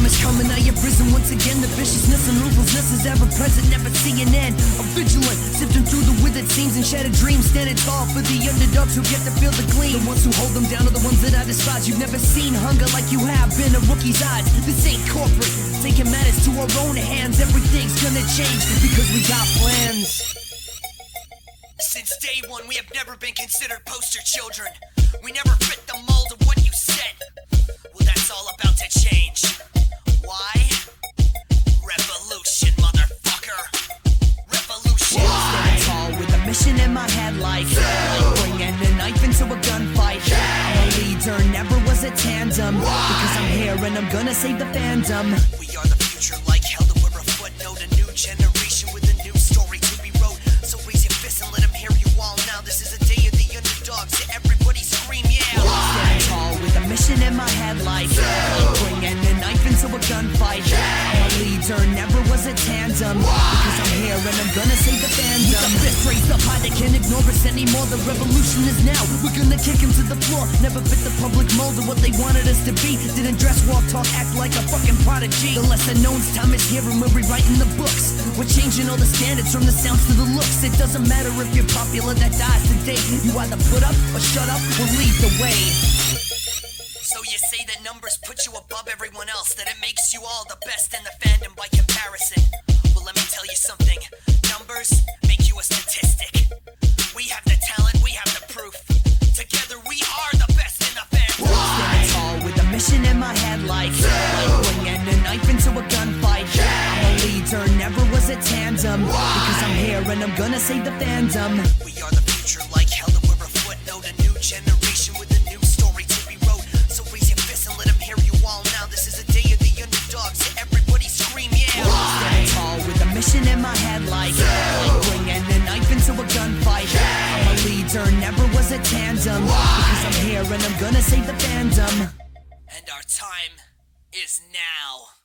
time is coming, I have risen once again. The viciousness and ruthlessness is ever present, never see an end. I'm vigilant, sifting through the withered seams and shattered dreams, standing tall for the underdogs who get to feel the gleam. The ones who hold them down are the ones that I despise. You've never seen hunger like you have in a rookie's eyes. This ain't corporate, taking matters to our own hands. Everything's gonna change because we got plans. Since day one, we have never been considered poster children. We never fit the mold of what you said. Well, that's all about to change. Why? Revolution, motherfucker. Revolution. Standing tall with a mission in my head like bringing a knife into a gunfight. I'm a leader, never was a tandem. Because I'm here and I'm gonna save the fandom. We are the future like hell, that we're a footnote. A new generation with a new story to be wrote. So raise your fists and let them hear you all now. This is a day of the underdogs, so everybody scream, yeah. Standing tall with a mission in my head like bringing a knife into a gunfight. I'm a leader, never was a tandem. Because I'm here and I'm gonna save the fandom. With the fist raised up high, they can't ignore us anymore. The revolution is now, we're gonna kick him to the floor. Never fit the public mold of what they wanted us to be. Didn't dress, walk, talk, act like a fucking prodigy. The lesser known's time is here and we're rewriting the books. We're changing all the standards from the sounds to the looks. It doesn't matter if you're popular, that dies today. You either put up or shut up or lead the way. So you say that numbers put you above everyone else, that it makes you all the best in the fandom by comparison. Well, let me tell you something. Numbers make you a statistic. We have the talent, we have the proof. Together we are the best in the fandom. Standing tall with a mission in my head like bringing a knife into a gunfight. I'm a leader, never was a tandem. Because I'm here and I'm gonna save the fandom. We are the future like hell, that we're a footnote. A new generation with a new story to be wrote. So raise your fists and let them hear you all now. This is a day of the underdogs, so everybody scream, yeah. Standing tall with a mission in my head like bringing a knife into a gunfight. I'm a leader, never was a tandem. Because I'm here and I'm gonna save the fandom. And our time is now.